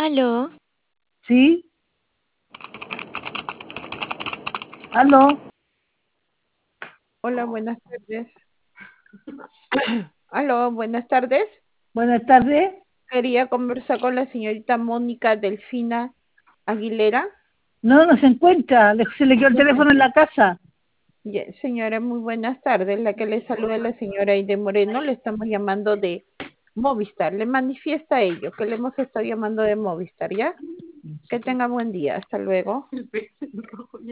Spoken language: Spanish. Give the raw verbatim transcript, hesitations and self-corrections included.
Aló, ¿Sí? ¿Aló? Hola, buenas tardes. Aló, buenas tardes. Buenas tardes. Quería conversar con la señorita Mónica Delfina Aguilera. No, no se encuentra. Le- Se le quedó el teléfono en la casa. Ye- Señora, muy buenas tardes. La que le saluda es la señora Aide Moreno. Le estamos llamando de Movistar. Le manifiesta ello, que le hemos estado llamando de Movistar, ¿ya? Que tenga buen día. Hasta luego.